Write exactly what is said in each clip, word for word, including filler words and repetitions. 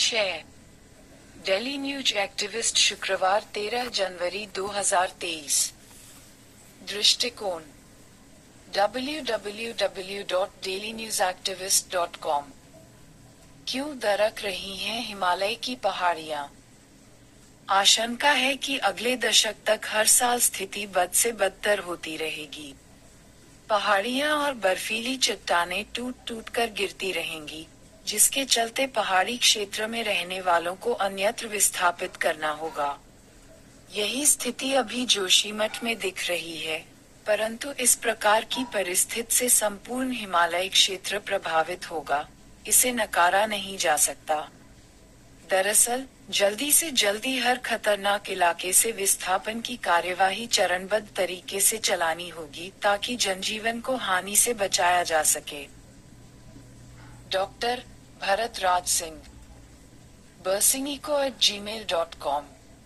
छह Delhi news activist शुक्रवार तेरह जनवरी दो हज़ार तेईस। दृष्टिकोण W W W dot daily news activist dot com. क्यों दरक रही हैं हिमालय की पहाड़ियां? आशंका है कि अगले दशक तक हर साल स्थिति बद से बदतर होती रहेगी। पहाड़ियां और बर्फीली चट्टानें टूट टूट कर गिरती रहेंगी, जिसके चलते पहाड़ी क्षेत्र में रहने वालों को अन्यत्र विस्थापित करना होगा। यही स्थिति अभी जोशीमठ में दिख रही है, परंतु इस प्रकार की परिस्थिति से संपूर्ण हिमालय क्षेत्र प्रभावित होगा, इसे नकारा नहीं जा सकता। दरअसल, जल्दी से जल्दी हर खतरनाक इलाके से विस्थापन की कार्यवाही चरणबद्ध तरीके से चलानी होगी ताकि जनजीवन को हानि से बचाया जा सके। डॉक्टर भरत राज सिंह, बरसिंगिको at gmail dot com.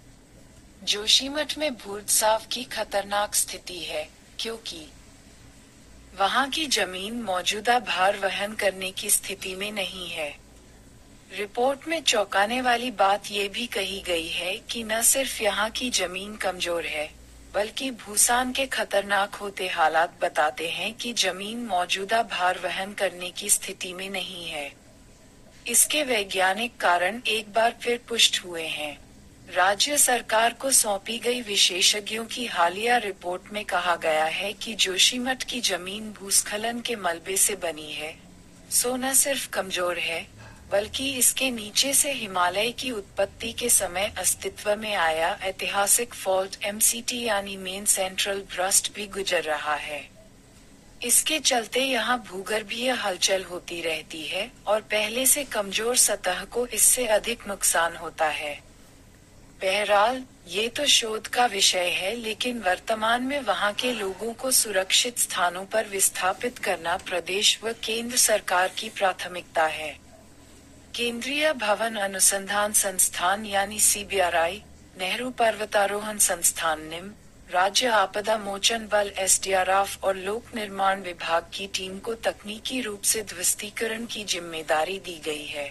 Joshimath में भूस्राव की खतरनाक स्थिति है, क्योंकि वहां की जमीन मौजूदा भार वहन करने की स्थिति में नहीं है। रिपोर्ट में चौंकाने वाली बात ये भी कही गई है कि न सिर्फ यहाँ की जमीन कमजोर है, बल्कि भूस्राव के खतरनाक होते हालात बताते हैं कि जमीन मौजूदा भार वहन करने की स्थिति में नहीं है। इसके वैज्ञानिक कारण एक बार फिर पुष्ट हुए हैं। राज्य सरकार को सौंपी गई विशेषज्ञों की हालिया रिपोर्ट में कहा गया है कि जोशीमठ की जमीन भूस्खलन के मलबे से बनी है। सो न सिर्फ कमजोर है, बल्कि इसके नीचे से हिमालय की उत्पत्ति के समय अस्तित्व में आया ऐतिहासिक फॉल्ट एम सी टी यानी मेन सेंट्रल थ्रस्ट भी गुजर रहा है। इसके चलते यहाँ भूगर्भीय हलचल होती रहती है और पहले से कमजोर सतह को इससे अधिक नुकसान होता है। बहरहाल, ये तो शोध का विषय है, लेकिन वर्तमान में वहाँ के लोगों को सुरक्षित स्थानों पर विस्थापित करना प्रदेश व केंद्र सरकार की प्राथमिकता है। केंद्रीय भवन अनुसंधान संस्थान यानी C B R I, Nehru पर्वतारोहण संस्थान निम, राज्य आपदा मोचन बल एस डी आर एफ और लोक निर्माण विभाग की टीम को तकनीकी रूप से ध्वस्तीकरण की जिम्मेदारी दी गई है।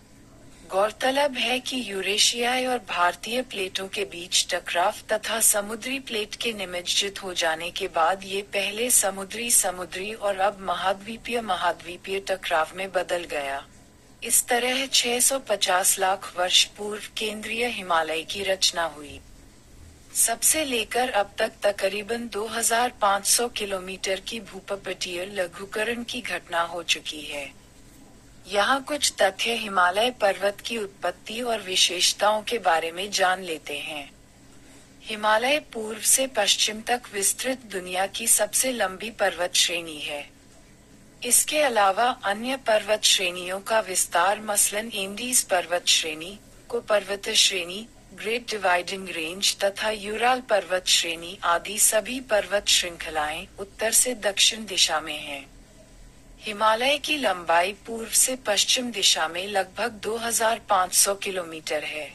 गौरतलब है कि यूरेशियाई और भारतीय प्लेटों के बीच टकराव तथा समुद्री प्लेट के निमज्जित हो जाने के बाद ये पहले समुद्री समुद्री और अब महाद्वीपीय महाद्वीपीय टकराव में बदल गया। इस तरह छह सौ पचास लाख वर्ष पूर्व केंद्रीय हिमालय की रचना हुई। सबसे लेकर अब तक तकरीबन दो हज़ार पाँच सौ किलोमीटर की भूपटलीय लघुकरण की घटना हो चुकी है। यहाँ कुछ तथ्य हिमालय पर्वत की उत्पत्ति और विशेषताओं के बारे में जान लेते हैं। हिमालय पूर्व से पश्चिम तक विस्तृत दुनिया की सबसे लंबी पर्वत श्रेणी है। इसके अलावा अन्य पर्वत श्रेणियों का विस्तार मसलन एंडीज पर्वत श्रेणी, को पर्वत श्रेणी, ग्रेट डिवाइडिंग रेंज तथा यूराल पर्वत श्रेणी आदि सभी पर्वत श्रृंखलाएं उत्तर से दक्षिण दिशा में हैं। हिमालय की लंबाई पूर्व से पश्चिम दिशा में लगभग दो हज़ार पाँच सौ किलोमीटर है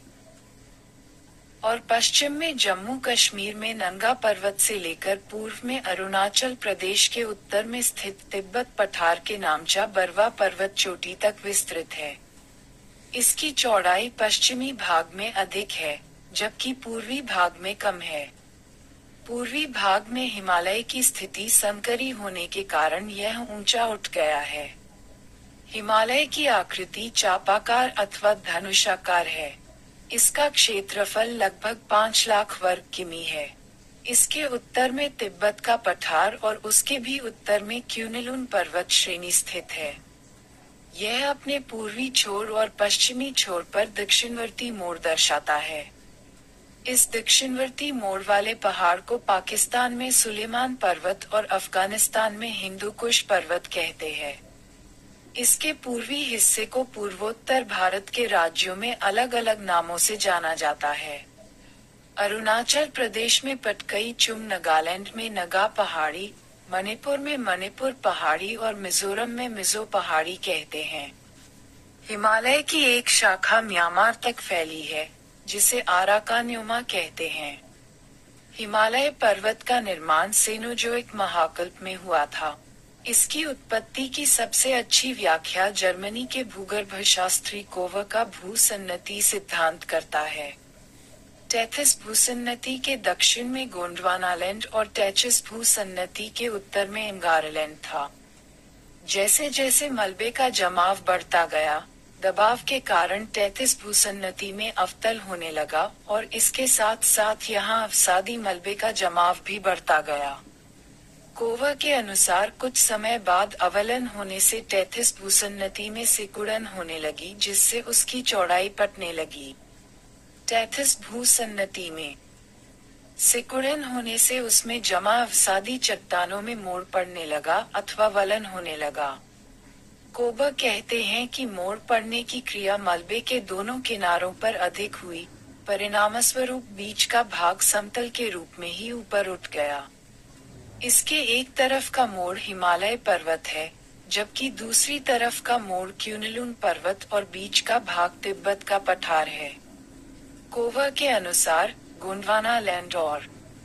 और पश्चिम में जम्मू कश्मीर में नंगा पर्वत से लेकर पूर्व में अरुणाचल प्रदेश के उत्तर में स्थित तिब्बत पठार के नामचा बरवा पर्वत चोटी तक विस्तृत है। इसकी चौड़ाई पश्चिमी भाग में अधिक है, जबकि पूर्वी भाग में कम है। पूर्वी भाग में हिमालय की स्थिति संकरी होने के कारण यह ऊंचा उठ गया है। हिमालय की आकृति चापाकार अथवा धनुषाकार है। इसका क्षेत्रफल लगभग पाँच लाख वर्ग किमी है। इसके उत्तर में तिब्बत का पठार और उसके भी उत्तर में क्यूनिलुन पर्वत श्रेणी स्थित है। यह अपने पूर्वी छोर और पश्चिमी छोर पर दक्षिणवर्ती मोड़ दर्शाता है। इस दक्षिणवर्ती मोड़ वाले पहाड़ को पाकिस्तान में सुलेमान पर्वत और अफगानिस्तान में हिंदुकुश पर्वत कहते हैं। इसके पूर्वी हिस्से को पूर्वोत्तर भारत के राज्यों में अलग अलग नामों से जाना जाता है। अरुणाचल प्रदेश में पटकई चुम, नागालैंड में नगा पहाड़ी, मणिपुर में मणिपुर पहाड़ी और मिजोरम में मिजो पहाड़ी कहते हैं। हिमालय की एक शाखा म्यांमार तक फैली है, जिसे आराकानयोमा कहते हैं। हिमालय पर्वत का निर्माण सेनोजोइक महाकल्प में हुआ था। इसकी उत्पत्ति की सबसे अच्छी व्याख्या जर्मनी के भूगर्भशास्त्री कोवर का भूसन्नति सिद्धांत करता है। टेथिस भूसन्नति के दक्षिण में गोंडवानालैंड और टेचिस भूसन्नति के उत्तर में एंगारलैंड था। जैसे जैसे मलबे का जमाव बढ़ता गया, दबाव के कारण टेथिस भूसन्नति में अवतल होने लगा और इसके साथ साथ यहाँ अवसादी मलबे का जमाव भी बढ़ता गया। कोवर के अनुसार कुछ समय बाद अवलन होने से टेथिस भूसन्नति में सिकुड़न होने लगी, जिससे उसकी चौड़ाई पटने लगी। टेथिस भूसन्नति में सिकुड़न होने से उसमें जमा अवसादी चट्टानों में मोड़ पड़ने लगा अथवा वलन होने लगा। कोबर कहते हैं कि मोड़ पड़ने की क्रिया मलबे के दोनों किनारों पर अधिक हुई, परिणामस्वरूप बीच का भाग समतल के रूप में ही ऊपर उठ गया। इसके एक तरफ का मोड़ हिमालय पर्वत है, जबकि दूसरी तरफ का मोड़ क्यूनलुन पर्वत और बीच का भाग तिब्बत का पठार है। कोवर के अनुसार गोंडवानालैंड और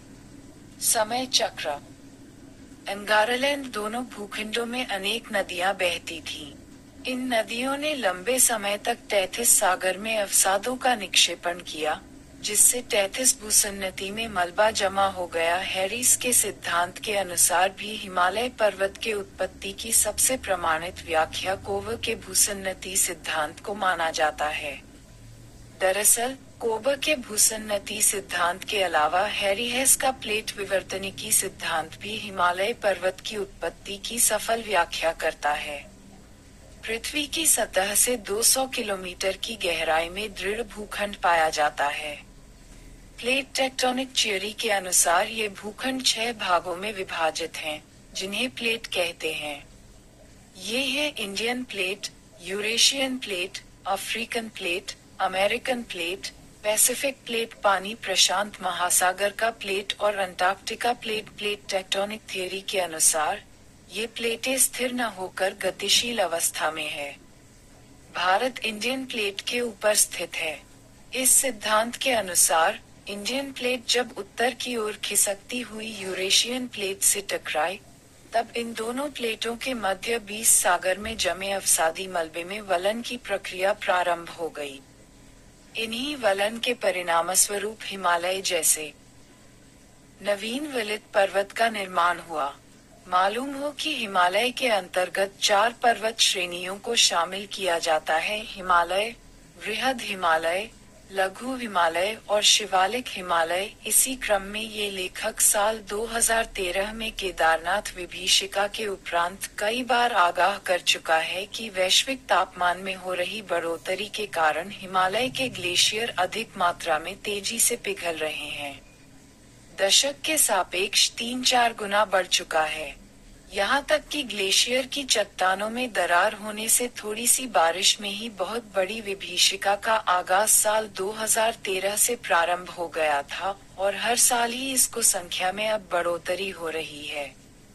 समय चक्र एंगारलैंड दोनों भूखंडों में अनेक नदियां बहती थीं। इन नदियों ने लंबे समय तक टेथिस सागर में अवसादों का निक्षेपण किया, जिससे टेथिस भूसन्नति में मलबा जमा हो गया। हैरिस के सिद्धांत के अनुसार भी हिमालय पर्वत के उत्पत्ति की सबसे प्रमाणित व्याख्या कोवर के भूसन्नति सिद्धांत को माना जाता है। दरअसल कोबर के भूसन्नति सिद्धांत के अलावा हैरीहेस का प्लेट विवर्तनिकी सिद्धांत भी हिमालय पर्वत की उत्पत्ति की सफल व्याख्या करता है। पृथ्वी की सतह से दो सौ किलोमीटर की गहराई में दृढ़ भूखंड पाया जाता है। प्लेट टेक्टोनिक थ्योरी के अनुसार ये भूखंड छह भागों में विभाजित हैं, जिन्हें प्लेट कहते हैं। ये हैं Indian plate, Eurasian plate, African plate, American plate, Pacific plate, पानी प्रशांत महासागर का प्लेट और Antarctica plate. Plate tectonic theory के अनुसार ये प्लेटें स्थिर न होकर गतिशील अवस्था में है। भारत इंडियन प्लेट के ऊपर स्थित है। इस सिद्धांत के अनुसार इंडियन प्लेट जब उत्तर की ओर खिसकती हुई यूरेशियन प्लेट से टकराई, तब इन दोनों प्लेटों के मध्य बीस सागर में जमे अवसादी मलबे में वलन की प्रक्रिया प्रारंभ हो गई। इन्हीं वलन के परिणामस्वरूप हिमालय जैसे नवीन विलित पर्वत का निर्माण हुआ। मालूम हो कि हिमालय के अंतर्गत चार पर्वत श्रेणियों को शामिल किया जाता है: हिमालय, वृहद हिमालय, लघु हिमालय और शिवालिक हिमालय। इसी क्रम में ये लेखक साल दो हज़ार तेरह में केदारनाथ विभीषिका के उपरांत कई बार आगाह कर चुका है कि वैश्विक तापमान में हो रही बढ़ोतरी के कारण हिमालय के ग्लेशियर अधिक मात्रा में तेजी से पिघल रहे हैं। दशक के सापेक्ष तीन चार गुना बढ़ चुका है। यहाँ तक कि ग्लेशियर की चट्टानों में दरार होने से थोड़ी सी बारिश में ही बहुत बड़ी विभीषिका का आगाज साल दो हज़ार तेरह से प्रारंभ हो गया था और हर साल ही इसको संख्या में अब बढ़ोतरी हो रही है।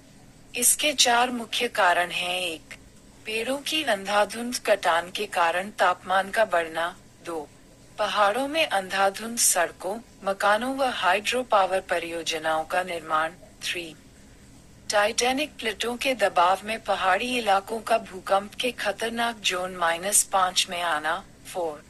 इसके चार मुख्य कारण हैं: एक, पेड़ों की अंधाधुंध कटान के कारण तापमान का बढ़ना। दो, पहाड़ों में अंधाधुंध सड़कों, मकानों व हाइड्रो पावर परियोजनाओं का निर्माण। थ्री, टाइटैनिक प्लेटों के दबाव में पहाड़ी इलाकों का भूकंप के खतरनाक जोन माइनस पाँच में आना। फोर,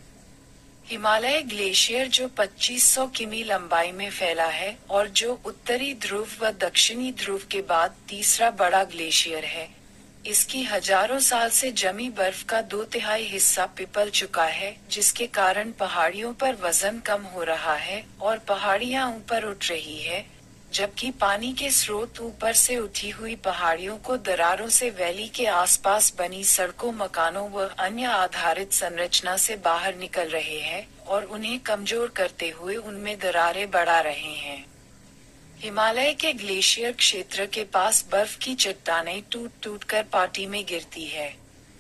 हिमालय ग्लेशियर जो पच्चीस सौ किमी लंबाई में फैला है और जो उत्तरी ध्रुव व दक्षिणी ध्रुव के बाद तीसरा बड़ा ग्लेशियर है, इसकी हजारों साल से जमी बर्फ का दो तिहाई हिस्सा पिघल चुका है, जिसके कारण पहाड़ियों पर वजन कम हो रहा है और पहाड़ियां ऊपर उठ रही है, जबकि पानी के स्रोत ऊपर से उठी हुई पहाड़ियों को दरारों से वैली के आसपास बनी सड़कों, मकानों व अन्य आधारित संरचना से बाहर निकल रहे हैं और उन्हें कमजोर करते हुए उनमें दरारें बढ़ा रहे हैं। हिमालय के ग्लेशियर क्षेत्र के पास बर्फ की चट्टानें टूट टूट कर पाटी में गिरती है।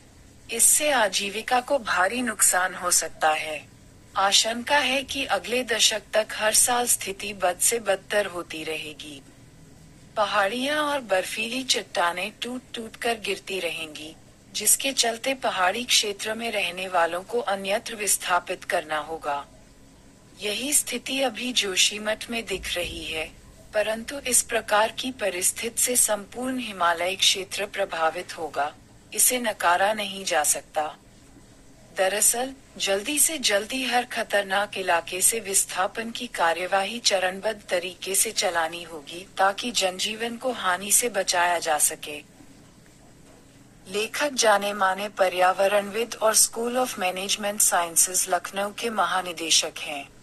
इससे आजीविका को भारी नुकसान हो सकता है। आशंका है कि अगले दशक तक हर साल स्थिति बद से बदतर होती रहेगी। पहाड़ियां और बर्फीली चट्टानें टूट टूट कर गिरती रहेंगी, जिसके चलते पहाड़ी क्षेत्र में रहने वालों को अन्यत्र विस्थापित करना होगा। यही स्थिति अभी जोशीमठ में दिख रही है। परंतु इस प्रकार की परिस्थिति से संपूर्ण हिमालय क्षेत्र प्रभावित होगा, इसे नकारा नहीं जा सकता। दरअसल, जल्दी से जल्दी हर खतरनाक इलाके से विस्थापन की कार्यवाही चरणबद्ध तरीके से चलानी होगी ताकि जनजीवन को हानि से बचाया जा सके। लेखक जाने माने पर्यावरणविद और school of management sciences Lucknow के महानिदेशक हैं।